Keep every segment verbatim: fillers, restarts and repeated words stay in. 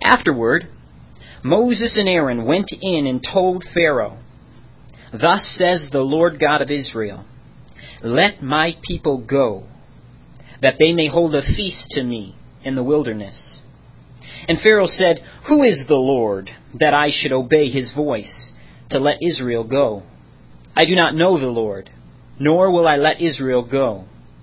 Afterward, Moses and Aaron went in and told Pharaoh, "Thus says the Lord God of Israel, let my people go, that they may hold a feast to me in the wilderness." And Pharaoh said, "Who is the Lord, that I should obey his voice to let Israel go? I do not know the Lord, nor will I let Israel go."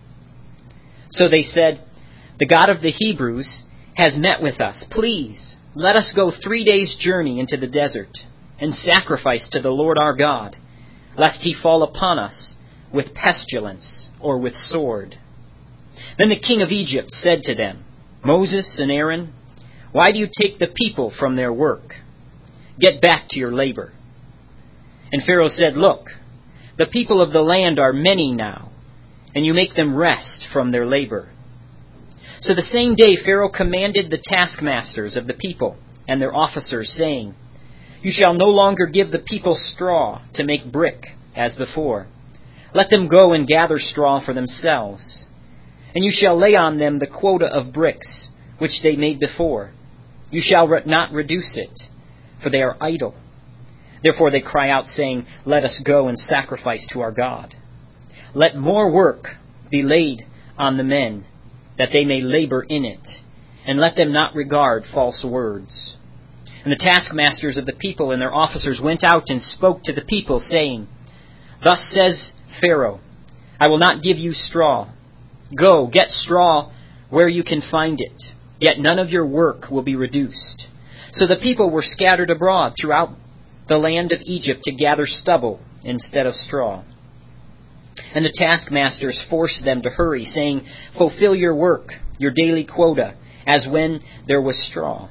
So they said, "The God of the Hebrews has met with us. Please, let us go three days' journey into the desert and sacrifice to the Lord our God, lest he fall upon us with pestilence or with sword." Then the king of Egypt said to them, "Moses and Aaron, why do you take the people from their work? Get back to your labor." And Pharaoh said, "Look, the people of the land are many now, and you make them rest from their labor." So the same day Pharaoh commanded the taskmasters of the people and their officers, saying, "You shall no longer give the people straw to make brick as before. Let them go and gather straw for themselves. And you shall lay on them the quota of bricks which they made before. You shall not reduce it, for they are idle. Therefore they cry out, saying, 'Let us go and sacrifice to our God.' Let more work be laid on the men, that they may labor in it, and let them not regard false words." And the taskmasters of the people and their officers went out and spoke to the people, saying, "Thus says Pharaoh, I will not give you straw. Go, get straw where you can find it, yet none of your work will be reduced." So the people were scattered abroad throughout the land of Egypt to gather stubble instead of straw. And the taskmasters forced them to hurry, saying, "Fulfill your work, your daily quota, as when there was straw."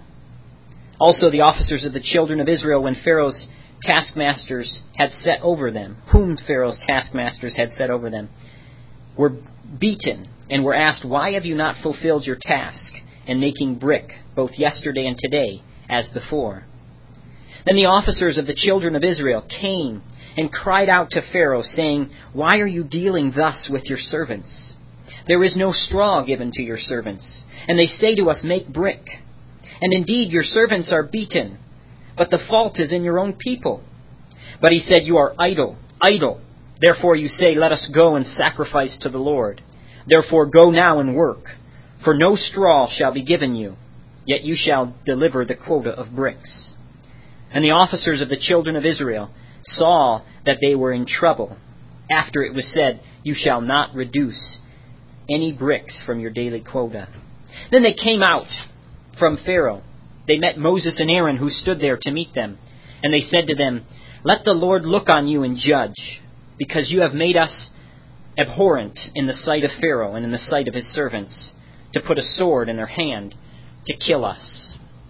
Also the officers of the children of Israel, when Pharaoh's taskmasters had set over them, whom Pharaoh's taskmasters had set over them, were beaten and were asked, "Why have you not fulfilled your task in making brick, both yesterday and today, as before?" Then the officers of the children of Israel came and cried out to Pharaoh, saying, "Why are you dealing thus with your servants? There is no straw given to your servants, and they say to us, 'Make brick.' And indeed your servants are beaten, but the fault is in your own people." But he said, "You are idle, idle. Therefore you say, 'Let us go and sacrifice to the Lord.' Therefore go now and work, for no straw shall be given you, yet you shall deliver the quota of bricks." And the officers of the children of Israel saw that they were in trouble, after it was said, "You shall not reduce any bricks from your daily quota." Then they came out from Pharaoh. They met Moses and Aaron, who stood there to meet them. And they said to them, "Let the Lord look on you and judge, because you have made us abhorrent in the sight of Pharaoh and in the sight of his servants, to put a sword in their hand to kill us."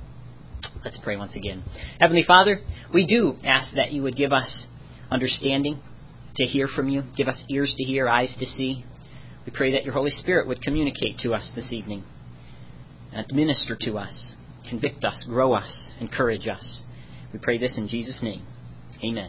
Let's pray once again. Heavenly Father, we do ask that you would give us understanding to hear from you. Give us ears to hear, eyes to see. We pray that your Holy Spirit would communicate to us this evening, and minister to us, convict us, grow us, encourage us. We pray this in Jesus' name. Amen.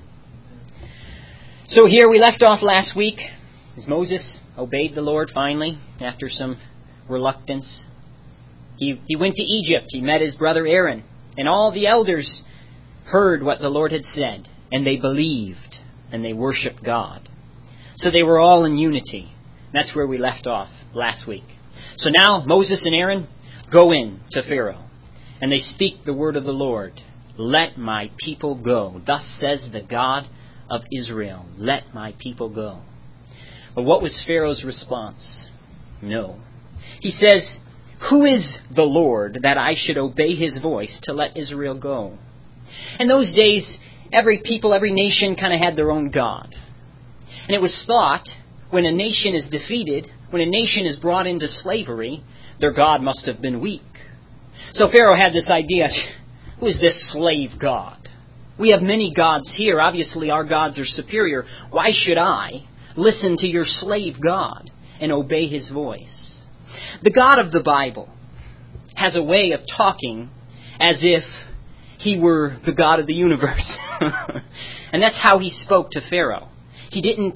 So here we left off last week, as Moses obeyed the Lord finally, after some reluctance. He, he went to Egypt. He met his brother Aaron. And all the elders heard what the Lord had said, and they believed, and they worshipped God. So they were all in unity. That's where we left off last week. So now Moses and Aaron go in to Pharaoh, and they speak the word of the Lord. "Let my people go. Thus says the God of Israel, let my people go." But what was Pharaoh's response? No. He says, "Who is the Lord, that I should obey his voice to let Israel go?" In those days, every people, every nation kind of had their own God. And it was thought, when a nation is defeated, when a nation is brought into slavery, their God must have been weak. So Pharaoh had this idea, who is this slave God? We have many gods here. Obviously our gods are superior. Why should I listen to your slave God and obey his voice? The God of the Bible has a way of talking as if he were the God of the universe. And that's how he spoke to Pharaoh. He didn't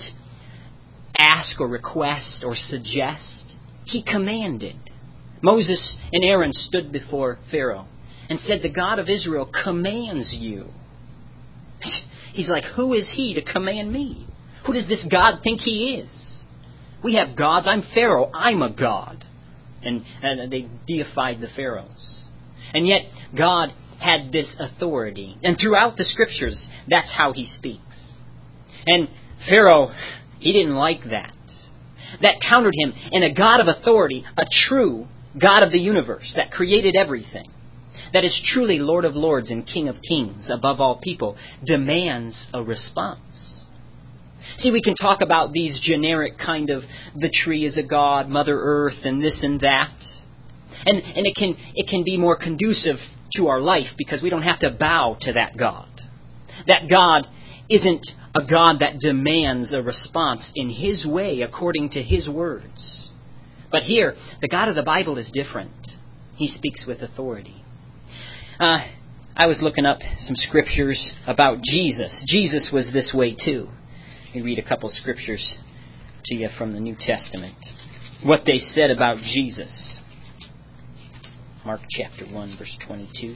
ask or request or suggest. He commanded. Moses and Aaron stood before Pharaoh, and said, the God of Israel commands you. He's like, who is he to command me? Who does this God think he is? We have gods. I'm Pharaoh. I'm a god. And, and they deified the pharaohs. And yet God had this authority. And throughout the Scriptures, that's how he speaks. And Pharaoh, he didn't like that. That countered him. And a God of authority, a true God of the universe that created everything, that is truly Lord of Lords and King of Kings above all people, demands a response. See, we can talk about these generic kind of, the tree is a god, Mother Earth, and this and that. And, and it can it can be more conducive to our life because we don't have to bow to that God. That God isn't a God that demands a response in His way according to His words. But here, the God of the Bible is different. He speaks with authority. Uh, I was looking up some scriptures about Jesus. Jesus was this way too. Let me read a couple scriptures to you from the New Testament. What they said about Jesus. Mark chapter one, verse twenty-two.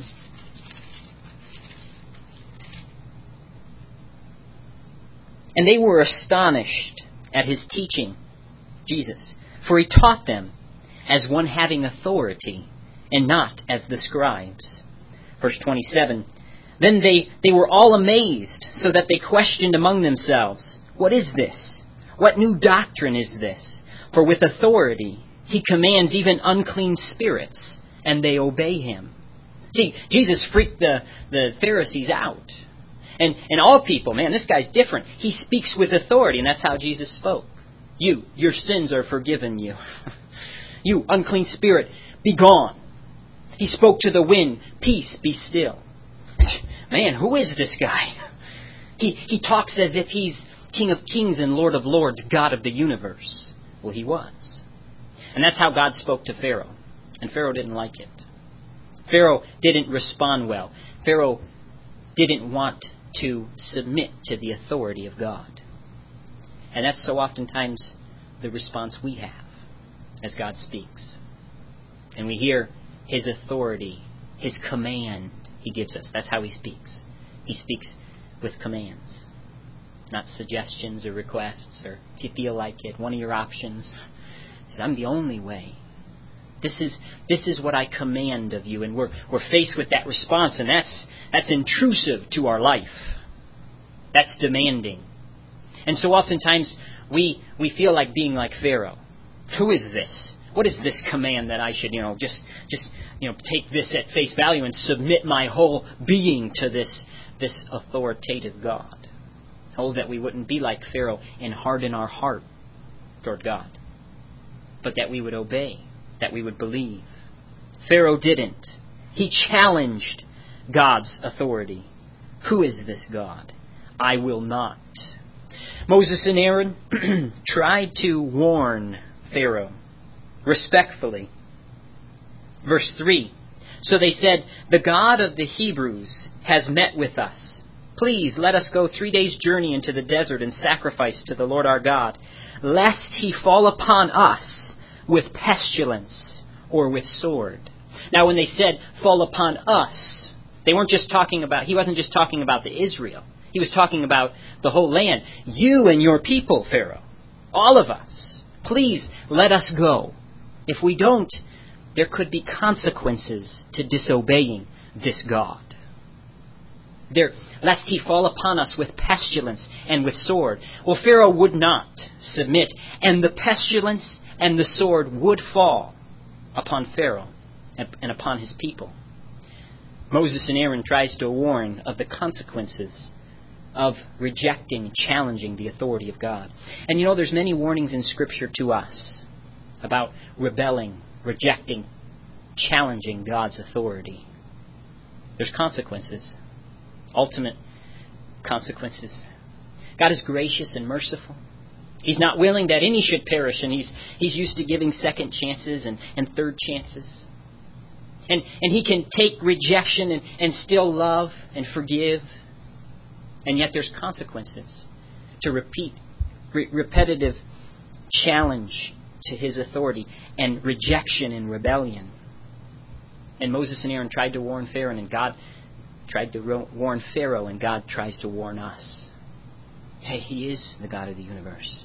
And they were astonished at his teaching, Jesus, for he taught them as one having authority, and not as the scribes. Verse twenty-seven. Then they, they were all amazed, so that they questioned among themselves, what is this? What new doctrine is this? For with authority he commands even unclean spirits, and they obey him. See, Jesus freaked the, the Pharisees out. And, and all people, man, this guy's different. He speaks with authority, and that's how Jesus spoke. You, your sins are forgiven you. You, unclean spirit, be gone. He spoke to the wind, peace, be still. Man, who is this guy? He, he talks as if he's King of Kings and Lord of Lords, God of the universe. Well, he was. And that's how God spoke to Pharaoh. And Pharaoh didn't like it. Pharaoh didn't respond well. Pharaoh didn't want to submit to the authority of God. And that's so oftentimes the response we have as God speaks. And we hear His authority, His command He gives us. That's how He speaks. He speaks with commands, not suggestions or requests or if you feel like it, one of your options. He says, I'm the only way. This is this is what I command of you. And we're we're faced with that response, and that's that's intrusive to our life. That's demanding. And so oftentimes we we feel like being like Pharaoh. Who is this? What is this command that I should, you know, just just you know take this at face value and submit my whole being to this this authoritative God? Oh, that we wouldn't be like Pharaoh and harden our heart toward God, but that we would obey, that we would believe. Pharaoh didn't. He challenged God's authority. Who is this God? I will not. Moses and Aaron tried to warn Pharaoh respectfully. Verse three. So they said, the God of the Hebrews has met with us. Please let us go three days' journey into the desert and sacrifice to the Lord our God, lest he fall upon us with pestilence or with sword. Now when they said fall upon us, they weren't just talking about, he wasn't just talking about the Israel. He was talking about the whole land. You and your people, Pharaoh. All of us. Please let us go. If we don't, there could be consequences to disobeying this God. There, lest he fall upon us with pestilence and with sword. Well, Pharaoh would not submit, and the pestilence and the sword would fall upon Pharaoh and upon his people. Moses and Aaron tries to warn of the consequences of rejecting and challenging the authority of God. And you know, there's many warnings in Scripture to us about rebelling, rejecting, challenging God's authority. There's consequences. Ultimate consequences. God is gracious and merciful. He's not willing that any should perish, and He's He's used to giving second chances and, and third chances. And and He can take rejection and, and still love and forgive. And yet there's consequences to repeat, re- repetitive challenge to His authority and rejection and rebellion. And Moses and Aaron tried to warn Pharaoh, and God tried to warn Pharaoh, and God tries to warn us. Hey, He is the God of the universe.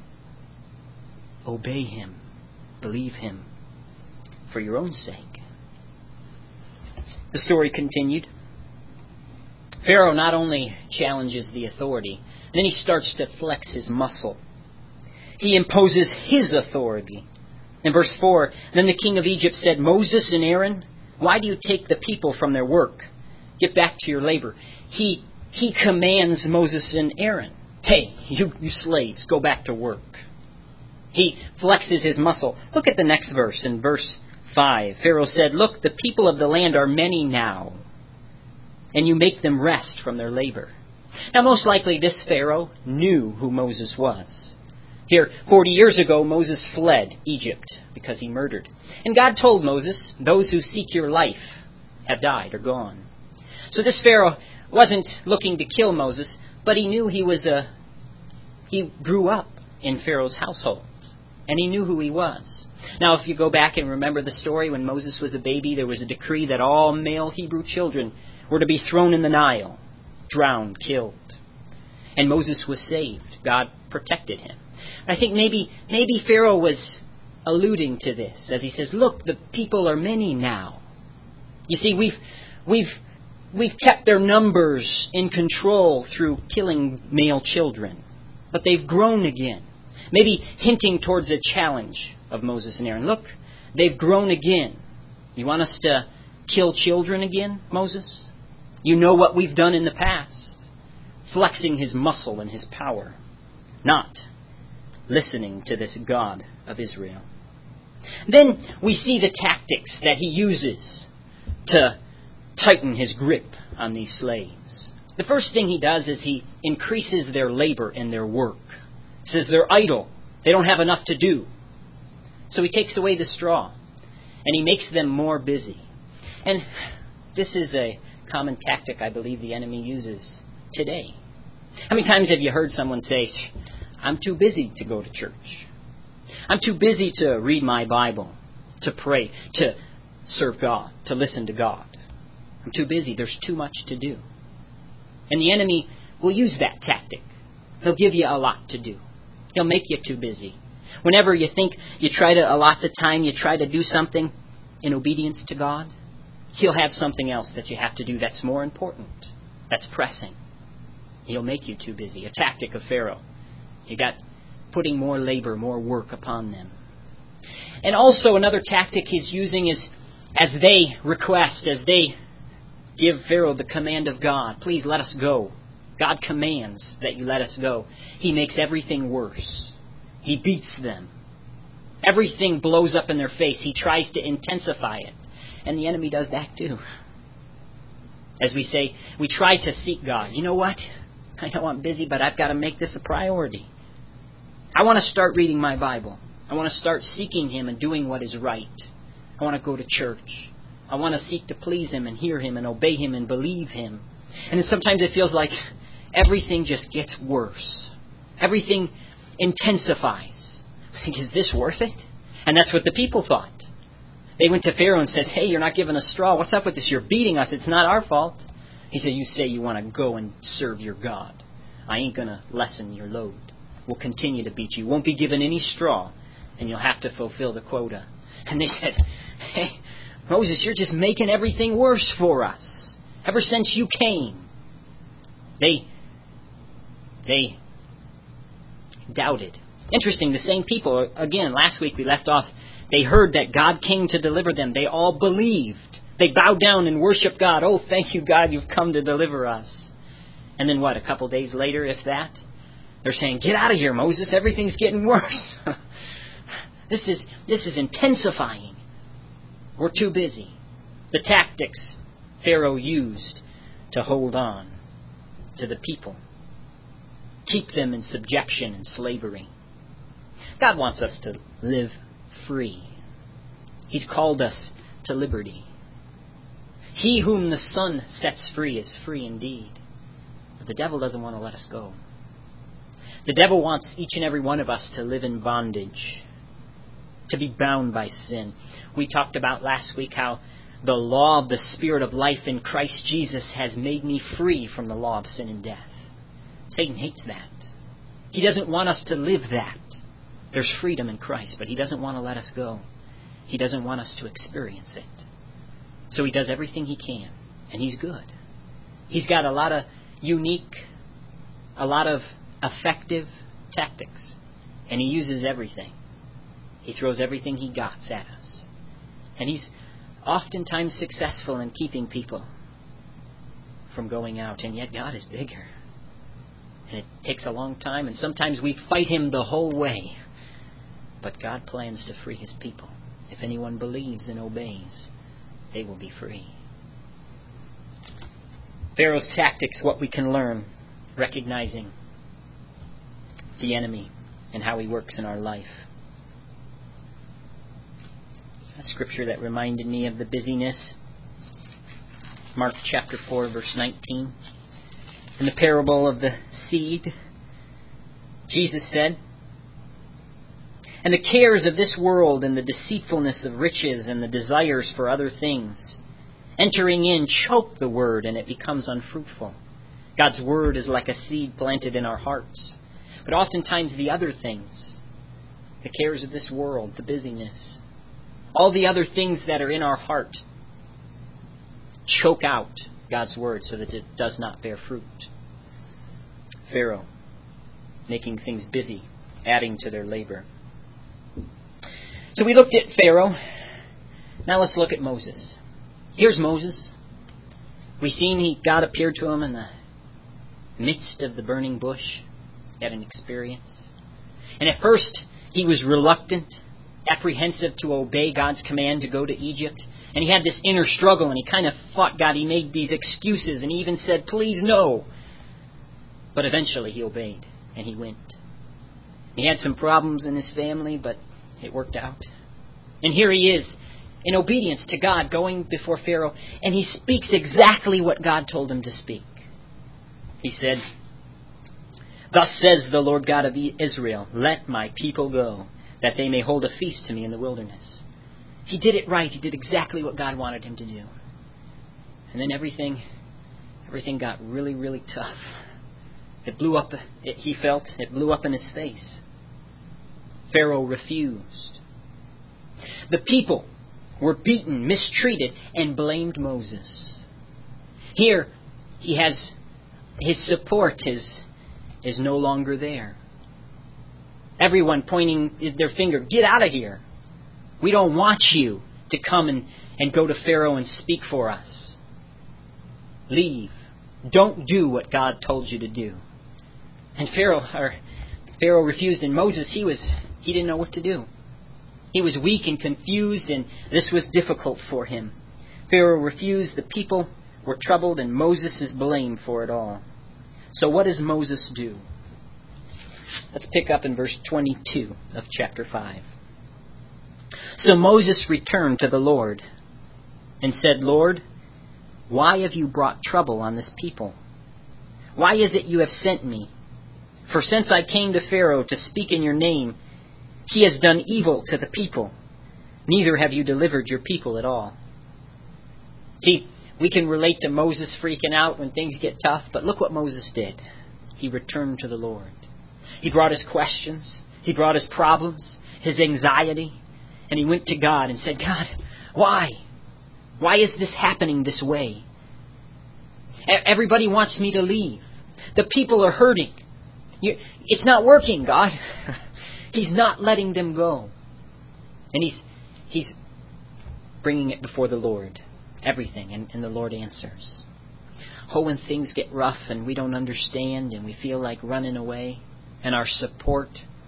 Obey Him. Believe Him for your own sake. The story continued. Pharaoh not only challenges the authority, then he starts to flex his muscle. He imposes his authority. In verse four, then the king of Egypt said, Moses and Aaron, why do you take the people from their work? Get back to your labor. He he commands Moses and Aaron, hey, you, you slaves, go back to work. He flexes his muscle. Look at the next verse, in verse five. Pharaoh said, look, the people of the land are many now, and you make them rest from their labor. Now, most likely this Pharaoh knew who Moses was. Here, forty years ago, Moses fled Egypt because he murdered. And God told Moses, those who seek your life have died or gone. So this Pharaoh wasn't looking to kill Moses, but he knew he was a, he grew up in Pharaoh's household. And he knew who he was. Now, if you go back and remember the story, when Moses was a baby, there was a decree that all male Hebrew children were to be thrown in the Nile, drowned, killed. And Moses was saved. God protected him. I think maybe maybe Pharaoh was alluding to this as he says, look, the people are many now. You see, we've we've we've kept their numbers in control through killing male children. But they've grown again. Maybe hinting towards a challenge of Moses and Aaron. Look, they've grown again. You want us to kill children again, Moses? You know what we've done in the past. Flexing his muscle and his power. Not listening to this God of Israel. Then we see the tactics that he uses to tighten his grip on these slaves. The first thing he does is he increases their labor and their work. He says they're idle. They don't have enough to do. So he takes away the straw. And he makes them more busy. And this is a common tactic I believe the enemy uses today. How many times have you heard someone say, I'm too busy to go to church. I'm too busy to read my Bible, to pray, to serve God, to listen to God. I'm too busy. There's too much to do. And the enemy will use that tactic. He'll give you a lot to do. He'll make you too busy. Whenever you think you try to allot the time, you try to do something in obedience to God, he'll have something else that you have to do that's more important, that's pressing. He'll make you too busy. A tactic of Pharaoh. You got putting more labor, more work upon them. And also another tactic he's using is as they request, as they give Pharaoh the command of God, please let us go. God commands that you let us go. He makes everything worse. He beats them. Everything blows up in their face. He tries to intensify it. And the enemy does that too. As we say, we try to seek God. You know what? I know I'm busy, but I've got to make this a priority. I want to start reading my Bible. I want to start seeking Him and doing what is right. I want to go to church. I want to seek to please Him and hear Him and obey Him and believe Him. And then sometimes it feels like everything just gets worse. Everything intensifies. I think, is this worth it? And that's what the people thought. They went to Pharaoh and said, hey, you're not giving us straw. What's up with this? You're beating us. It's not our fault. He said, you say you want to go and serve your God. I ain't going to lessen your load. We'll continue to beat you. Won't be given any straw. And you'll have to fulfill the quota. And they said, hey, Moses, you're just making everything worse for us. Ever since you came. They, they doubted. Interesting, the same people, again, last week we left off, they heard that God came to deliver them. They all believed. They bowed down and worshiped God. Oh, thank you, God, you've come to deliver us. And then what, a couple days later, if that? They're saying, get out of here, Moses. Everything's getting worse. This is this is intensifying. We're too busy. The tactics Pharaoh used to hold on to the people. Keep them in subjection and slavery. God wants us to live free. He's called us to liberty. He whom the Son sets free is free indeed. But the devil doesn't want to let us go. The devil wants each and every one of us to live in bondage, to be bound by sin. We talked about last week how The law of the Spirit of life in Christ Jesus has made me free from the law of sin and death. Satan hates that. He doesn't want us to live that. There's freedom in Christ, but he doesn't want to let us go. He doesn't want us to experience it. So he does everything he can, and he's good. He's got a lot of unique, a lot of effective tactics, and he uses everything. He throws everything he got at us. And he's oftentimes successful in keeping people from going out, and yet God is bigger. And it takes a long time, and sometimes we fight him the whole way. But God plans to free his people. If anyone believes and obeys, they will be free. Pharaoh's tactics, what we can learn, recognizing the enemy and how he works in our life. A scripture that reminded me of the busyness. Mark chapter four, verse nineteen. In the parable of the seed, Jesus said, "And the cares of this world and the deceitfulness of riches and the desires for other things, entering in, choke the word, and it becomes unfruitful." God's word is like a seed planted in our hearts. But oftentimes the other things, the cares of this world, the busyness, all the other things that are in our heart, choke out God's word so that it does not bear fruit. Pharaoh, making things busy, adding to their labor. So we looked at Pharaoh. Now let's look at Moses. Here's Moses. We've seen he God appeared to him in the midst of the burning bush. He had an experience. And at first he was reluctant, apprehensive to obey God's command to go to Egypt. And he had this inner struggle, and he kind of fought God. He made these excuses, and he even said, "Please, no." But eventually he obeyed, and he went. He had some problems in his family, but it worked out. And here he is, in obedience to God, going before Pharaoh, and he speaks exactly what God told him to speak. He said, "Thus says the Lord God of Israel, let my people go, that they may hold a feast to me in the wilderness." He did it right. He did exactly what God wanted him to do. And then everything, everything got really, really tough. It blew up, it, he felt, it blew up in his face. Pharaoh refused. The people were beaten, mistreated, and blamed Moses. Here, he has his support is, is no longer there. Everyone pointing their finger, "Get out of here. We don't want you to come and, and go to Pharaoh and speak for us. Leave. Don't do what God told you to do." And Pharaoh, or Pharaoh refused, and Moses, he was he didn't know what to do. He was weak and confused, and this was difficult for him. Pharaoh refused, the people were troubled, and Moses is blamed for it all. So what does Moses do? Let's pick up in verse twenty-two of chapter five. "So Moses returned to the Lord and said, 'Lord, why have you brought trouble on this people? Why is it you have sent me? For since I came to Pharaoh to speak in your name, he has done evil to the people. Neither have you delivered your people at all.'" See, we can relate to Moses freaking out when things get tough, but look what Moses did. He returned to the Lord. He brought his questions. He brought his problems, his anxiety, and he went to God and said, "God, why? Why is this happening this way? Everybody wants me to leave. The people are hurting. It's not working, God." He's not letting them go. And he's he's bringing it before the Lord. Everything. And, and the Lord answers. Oh, when things get rough and we don't understand and we feel like running away and our support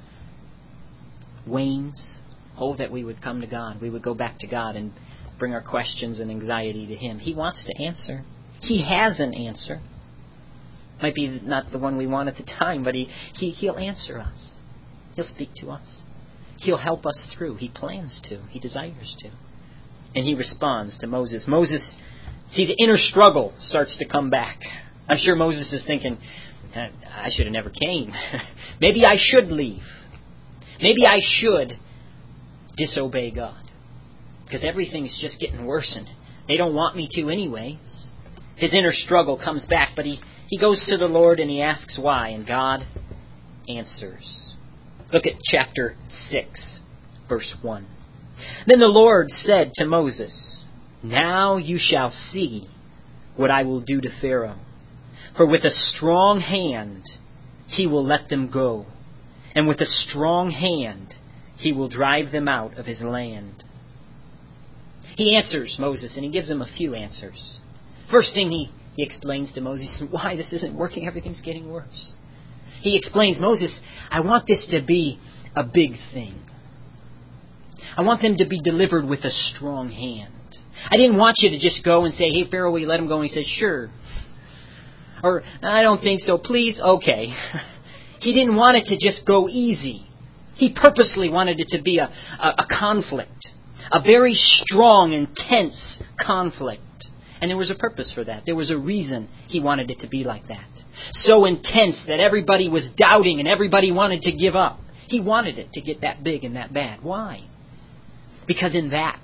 wanes, oh, that we would come to God. We would go back to God and bring our questions and anxiety to Him. He wants to answer. He has an answer. Might be not the one we want at the time, but he, he, He'll answer us. He'll speak to us. He'll help us through. He plans to. He desires to. And He responds to Moses. Moses, see, the inner struggle starts to come back. I'm sure Moses is thinking, I should have never came. Maybe I should leave. Maybe I should disobey God. Because everything's just getting worse and They don't want me to anyways. His inner struggle comes back, but he, he goes to the Lord and he asks why, and God answers. Look at chapter six, verse one. Then the Lord said to Moses, "Now you shall see what I will do to Pharaoh. For with a strong hand he will let them go, and with a strong hand he will drive them out of his land." He answers Moses, and he gives him a few answers. First thing he, he explains to Moses why this isn't working. Everything's getting worse. He explains, Moses, I want this to be a big thing. I want them to be delivered with a strong hand. I didn't want you to just go and say, "Hey, Pharaoh, will you let him go?" And he says, "Sure." Or, "I don't think so. Please." Okay. He didn't want it to just go easy. He purposely wanted it to be a, a, a conflict. A very strong, intense conflict. And there was a purpose for that. There was a reason he wanted it to be like that. So intense that everybody was doubting and everybody wanted to give up. He wanted it to get that big and that bad. Why? Because in that,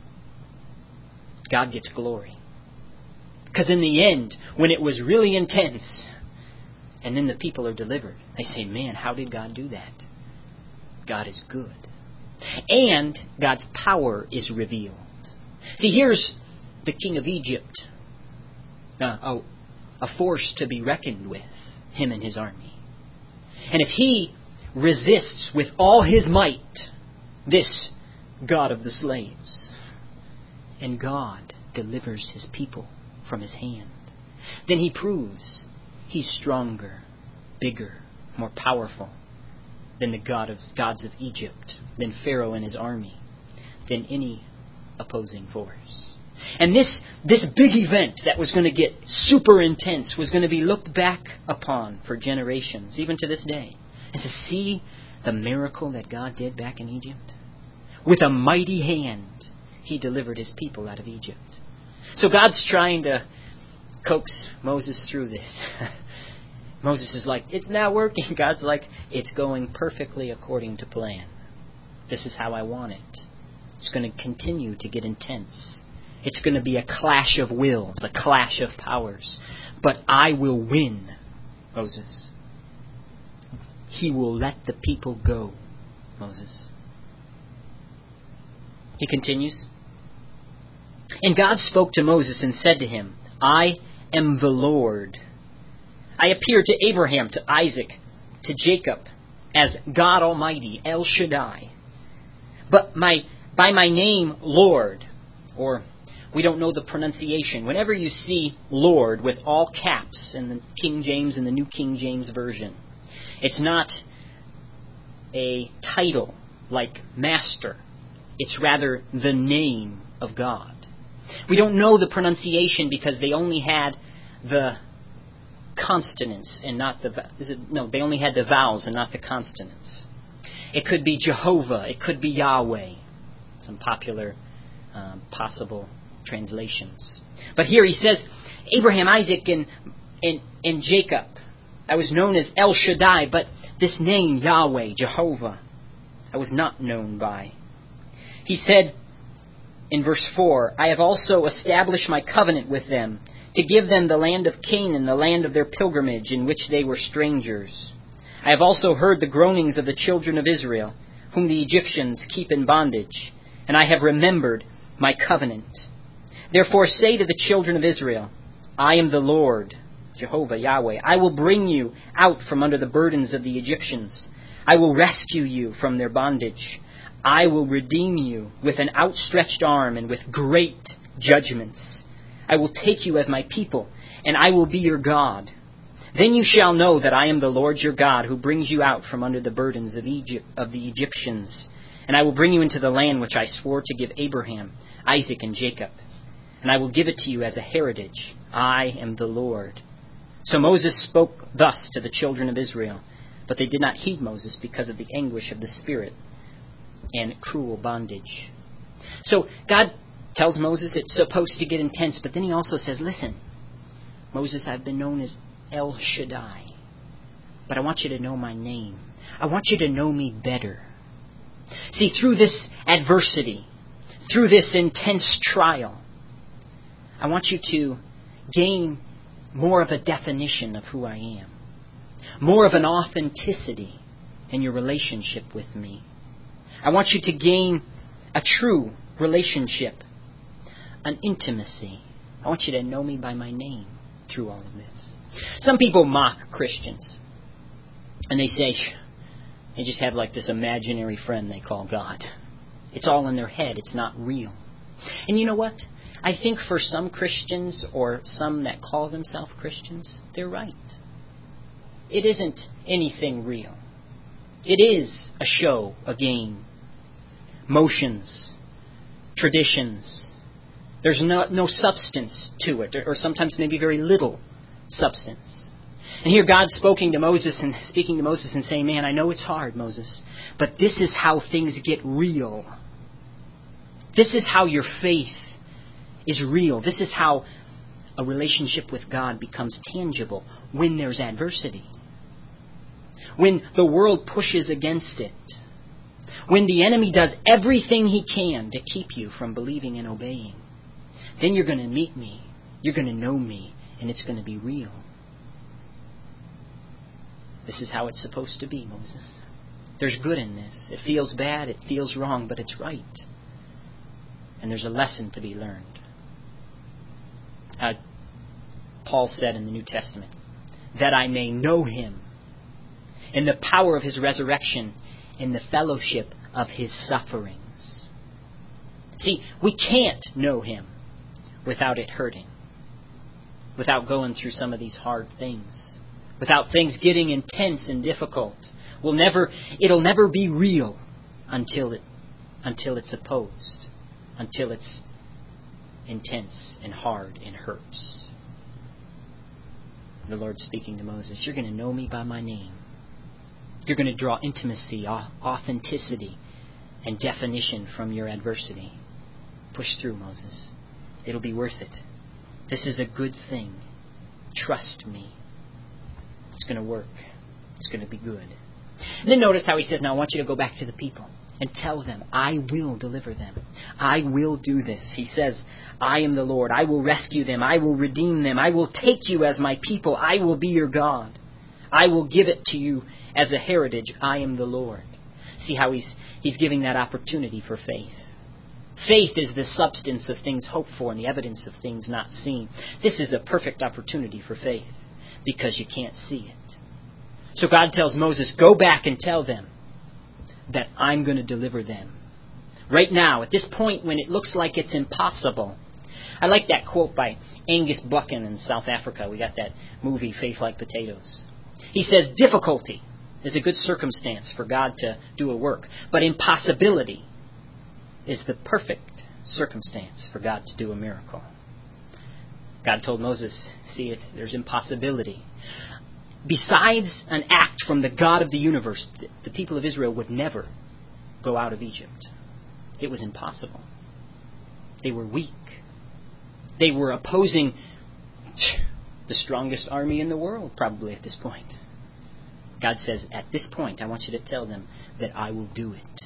God gets glory. Because in the end, when it was really intense, and then the people are delivered, they say, "Man, how did God do that?" God is good. And God's power is revealed. See, here's the king of Egypt, uh, a, a force to be reckoned with, him and his army. And if he resists with all his might this God of the slaves, and God delivers his people from his hand, then he proves he's stronger, bigger, more powerful than the God of gods of Egypt, than Pharaoh and his army, than any opposing force. And this, this big event that was going to get super intense was going to be looked back upon for generations, even to this day. And to see the miracle that God did back in Egypt. With a mighty hand, he delivered his people out of Egypt. So God's trying to coax Moses through this. Moses is like, "It's not working." God's like, "It's going perfectly according to plan. This is how I want it. It's going to continue to get intense. It's going to be a clash of wills, a clash of powers. But I will win, Moses. He will let the people go, Moses." He continues. "And God spoke to Moses and said to him, I am the Lord. I appeared to Abraham, to Isaac, to Jacob, as God Almighty, El Shaddai. But my by my name, Lord," or we don't know the pronunciation. Whenever you see Lord with all caps in the King James and the New King James Version, it's not a title like Master. It's rather the name of God. We don't know the pronunciation because they only had the consonants and not the... Is it, no, they only had the vowels and not the consonants. It could be Jehovah. It could be Yahweh. Some popular um, possible translations. But here he says, Abraham, Isaac, and, and, and Jacob. I was known as El Shaddai, but this name, Yahweh, Jehovah, I was not known by. He said in verse four, I have also established my covenant with them to give them the land of Canaan, the land of their pilgrimage in which they were strangers. I have also heard the groanings of the children of Israel, whom the Egyptians keep in bondage, and I have remembered my covenant. Therefore say to the children of Israel, I am the Lord, Jehovah, Yahweh. I will bring you out from under the burdens of the Egyptians. I will rescue you from their bondage. I will redeem you with an outstretched arm and with great judgments. I will take you as my people, and I will be your God. Then you shall know that I am the Lord your God, who brings you out from under the burdens of Egypt, of the Egyptians. And I will bring you into the land which I swore to give Abraham, Isaac, and Jacob. And I will give it to you as a heritage. I am the Lord. So Moses spoke thus to the children of Israel, but they did not heed Moses because of the anguish of the spirit and cruel bondage. So God tells Moses it's supposed to get intense, but then he also says, listen, Moses, I've been known as El Shaddai, but I want you to know my name. I want you to know me better. See, through this adversity, through this intense trial, I want you to gain more of a definition of who I am. More of an authenticity in your relationship with me. I want you to gain a true relationship, an intimacy. I want you to know me by my name through all of this. Some people mock Christians. And they say, they just have like this imaginary friend they call God. It's all in their head. It's not real. And you know what? I think for some Christians, or some that call themselves Christians, they're right. It isn't anything real. It is a show, a game. Motions, traditions. There's no, no substance to it, or sometimes maybe very little substance. And here God's speaking to Moses and speaking to Moses and saying, man, I know it's hard, Moses, but this is how things get real. This is how your faith is real. This is how a relationship with God becomes tangible when there's adversity. When the world pushes against it. When the enemy does everything he can to keep you from believing and obeying. Then you're going to meet me. You're going to know me. And it's going to be real. This is how it's supposed to be, Moses. There's good in this. It feels bad. It feels wrong. But it's right. And there's a lesson to be learned. Uh, Paul said in the New Testament, that I may know Him in the power of His resurrection, in the fellowship of His sufferings. See, we can't know Him without it hurting. Without going through some of these hard things. Without things getting intense and difficult. We'll never, it'll never be real until it, until it's opposed. Until it's intense and hard and hurts. The Lord speaking to Moses, you're going to know me by my name. You're going to draw intimacy, authenticity, and definition from your adversity. Push through, Moses. It'll be worth it. This is a good thing. Trust me. It's going to work. It's going to be good. And then notice how he says, now I want you to go back to the people and tell them, I will deliver them. I will do this. He says, I am the Lord. I will rescue them. I will redeem them. I will take you as my people. I will be your God. I will give it to you as a heritage. I am the Lord. See how he's he's giving that opportunity for faith. Faith is the substance of things hoped for and the evidence of things not seen. This is a perfect opportunity for faith because you can't see it. So God tells Moses, go back and tell them that I'm going to deliver them. Right now, at this point when it looks like it's impossible. I like that quote by Angus Buchan in South Africa. We got that movie, Faith Like Potatoes. He says, difficulty is a good circumstance for God to do a work. But impossibility is the perfect circumstance for God to do a miracle. God told Moses, see it, there's impossibility. Besides an act from the God of the universe, the people of Israel would never go out of Egypt. It was impossible. They were weak. They were opposing the strongest army in the world, probably at this point. God says, at this point, I want you to tell them that I will do it.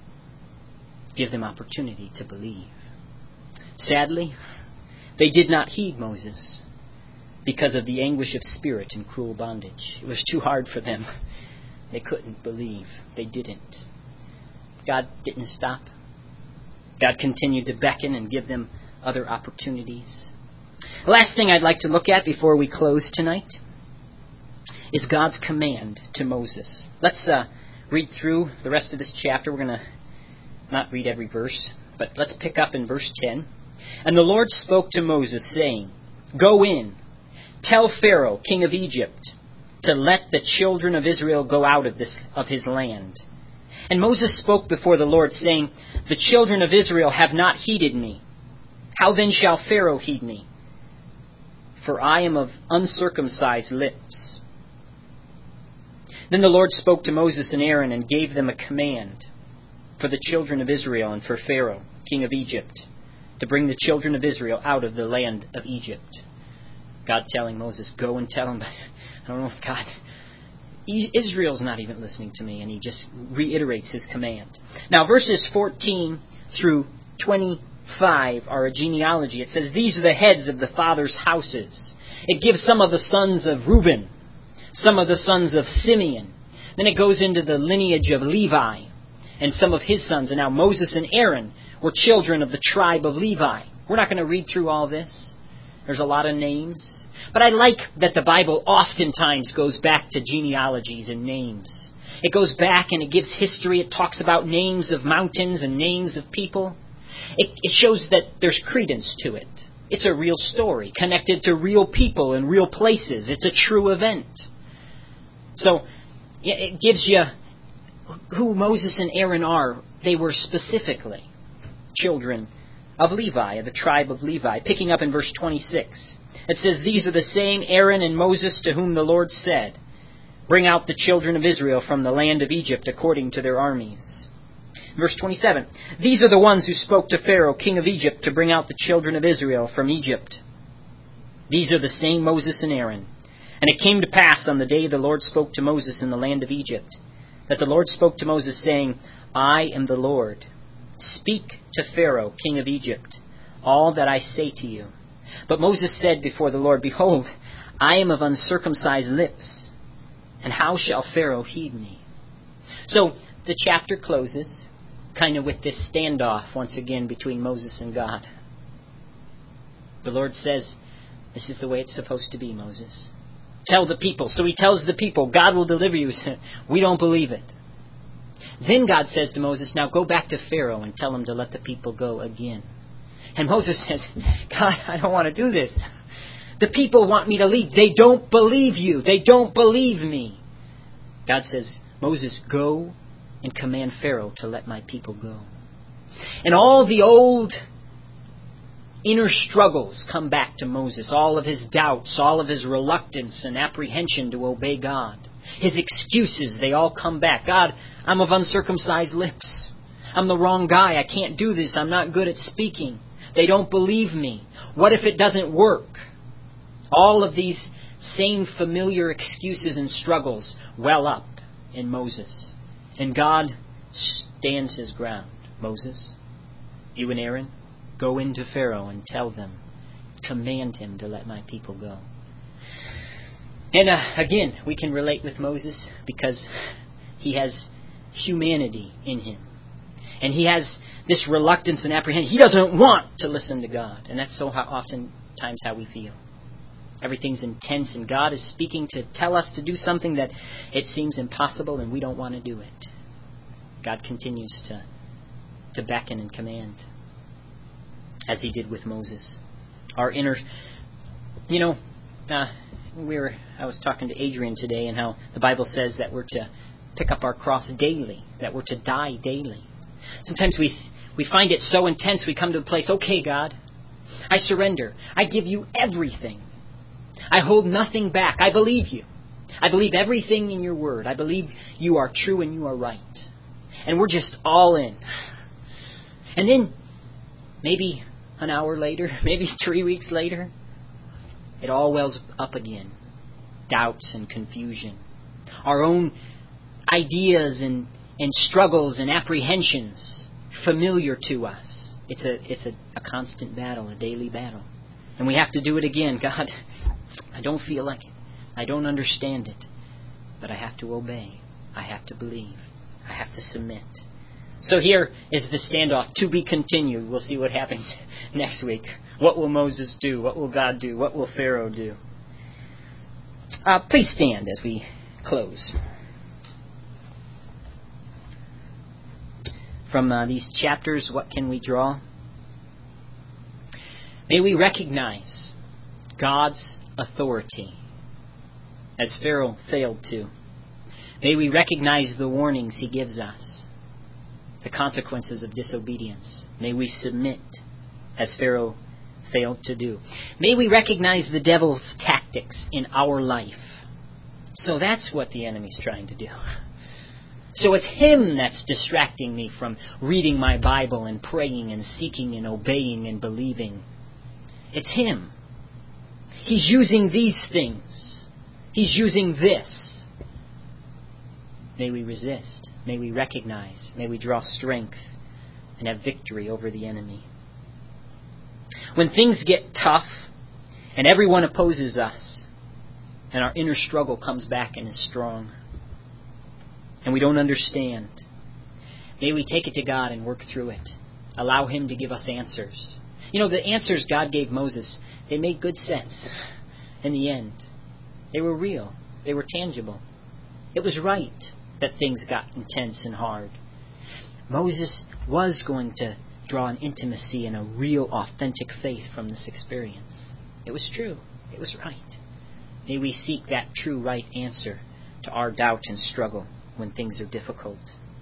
Give them opportunity to believe. Sadly, they did not heed Moses because of the anguish of spirit and cruel bondage. It was too hard for them. They couldn't believe. They didn't. God didn't stop. God continued to beckon and give them other opportunities. The last thing I'd like to look at before we close tonight is God's command to Moses. Let's uh, read through the rest of this chapter. We're going to not read every verse, but let's pick up in verse ten. And the Lord spoke to Moses, saying, go in, tell Pharaoh, king of Egypt, to let the children of Israel go out of this of his land. And Moses spoke before the Lord, saying, the children of Israel have not heeded me. How then shall Pharaoh heed me? For I am of uncircumcised lips. Then the Lord spoke to Moses and Aaron and gave them a command for the children of Israel and for Pharaoh, king of Egypt, to bring the children of Israel out of the land of Egypt. God telling Moses, go and tell them, but I don't know if God... Israel's not even listening to me, and he just reiterates his command. Now, verses fourteen through twenty, five are a genealogy. It says, these are the heads of the fathers' houses. It gives some of the sons of Reuben, some of the sons of Simeon. Then it goes into the lineage of Levi and some of his sons. And now Moses and Aaron were children of the tribe of Levi. We're not going to read through all this. There's a lot of names. But I like that the Bible oftentimes goes back to genealogies and names. It goes back and it gives history. It talks about names of mountains and names of people. It, it shows that there's credence to it. It's a real story connected to real people and real places. It's a true event. So it gives you who Moses and Aaron are. They were specifically children of Levi, of the tribe of Levi. Picking up in verse twenty-six. It says, these are the same Aaron and Moses to whom the Lord said, bring out the children of Israel from the land of Egypt according to their armies. Verse twenty-seven. These are the ones who spoke to Pharaoh, king of Egypt, to bring out the children of Israel from Egypt. These are the same Moses and Aaron. And it came to pass on the day the Lord spoke to Moses in the land of Egypt, that the Lord spoke to Moses, saying, I am the Lord. Speak to Pharaoh, king of Egypt, all that I say to you. But Moses said before the Lord, behold, I am of uncircumcised lips, and how shall Pharaoh heed me? So the chapter closes kind of with this standoff once again between Moses and God. The Lord says, this is the way it's supposed to be, Moses. Tell the people. So he tells the people, God will deliver you. We don't believe it. Then God says to Moses, now go back to Pharaoh and tell him to let the people go again. And Moses says, God, I don't want to do this. The people want me to leave. They don't believe you. They don't believe me. God says, Moses, go and command Pharaoh to let my people go. And all the old inner struggles come back to Moses. All of his doubts, all of his reluctance and apprehension to obey God. His excuses, they all come back. God, I'm of uncircumcised lips. I'm the wrong guy. I can't do this. I'm not good at speaking. They don't believe me. What if it doesn't work? All of these same familiar excuses and struggles well up in Moses. And God stands his ground. Moses, you and Aaron, go into Pharaoh and tell them, command him to let my people go. And uh, again, we can relate with Moses because he has humanity in him. And he has this reluctance and apprehension. He doesn't want to listen to God. And that's so how, oftentimes how we feel. Everything's intense and God is speaking to tell us to do something that it seems impossible and we don't want to do it. God continues to, to beckon and command as he did with Moses. Our inner, you know, uh, we were, I was talking to Adrian today and how the Bible says that we're to pick up our cross daily, that we're to die daily. Sometimes we we find it so intense we come to the place, okay, God, I surrender. I give you everything. I hold nothing back. I believe you. I believe everything in your word. I believe you are true and you are right. And we're just all in. And then maybe an hour later, maybe three weeks later, it all wells up again. Doubts and confusion. Our own ideas and, and struggles and apprehensions familiar to us. It's a it's a, a constant battle, a daily battle. And we have to do it again. God, I don't feel like it. I don't understand it. But I have to obey. I have to believe. I have to submit. So here is the standoff. To be continued. We'll see what happens next week. What will Moses do? What will God do? What will Pharaoh do? Uh, please stand as we close. From uh, these chapters, what can we draw? May we recognize God's authority, as Pharaoh failed to. May we recognize the warnings he gives us, the consequences of disobedience. May we submit, as Pharaoh failed to do. May we recognize the devil's tactics in our life. So that's what the enemy's trying to do. So it's him that's distracting me from reading my Bible and praying and seeking and obeying and believing. It's him. He's using these things. He's using this. May we resist. May we recognize. May we draw strength and have victory over the enemy. When things get tough and everyone opposes us and our inner struggle comes back and is strong and we don't understand, may we take it to God and work through it. Allow Him to give us answers. You know, the answers God gave Moses, they made good sense in the end. They were real. They were tangible. It was right that things got intense and hard. Moses was going to draw an intimacy and a real, authentic faith from this experience. It was true. It was right. May we seek that true, right answer to our doubt and struggle when things are difficult.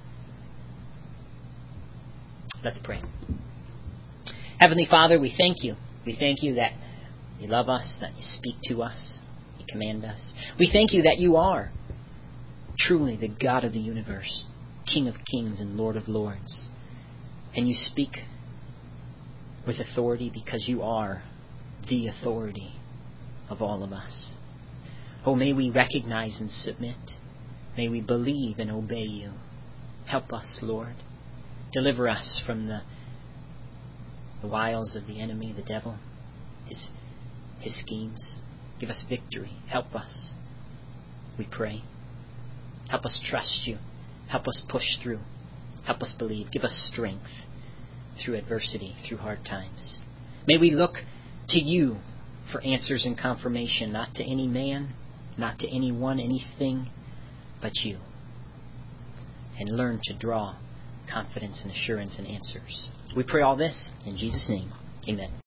Let's pray. Heavenly Father, we thank You. We thank You that You love us, that You speak to us, You command us. We thank You that You are truly the God of the universe, King of kings and Lord of lords. And You speak with authority because You are the authority of all of us. Oh, may we recognize and submit. May we believe and obey You. Help us, Lord. Deliver us from the, the wiles of the enemy, the devil, his, his schemes. Give us victory. Help us, we pray. Help us trust You. Help us push through. Help us believe. Give us strength through adversity, through hard times. May we look to You for answers and confirmation, not to any man, not to anyone, anything, but You. And learn to draw confidence and assurance and answers. We pray all this in Jesus' name. Amen.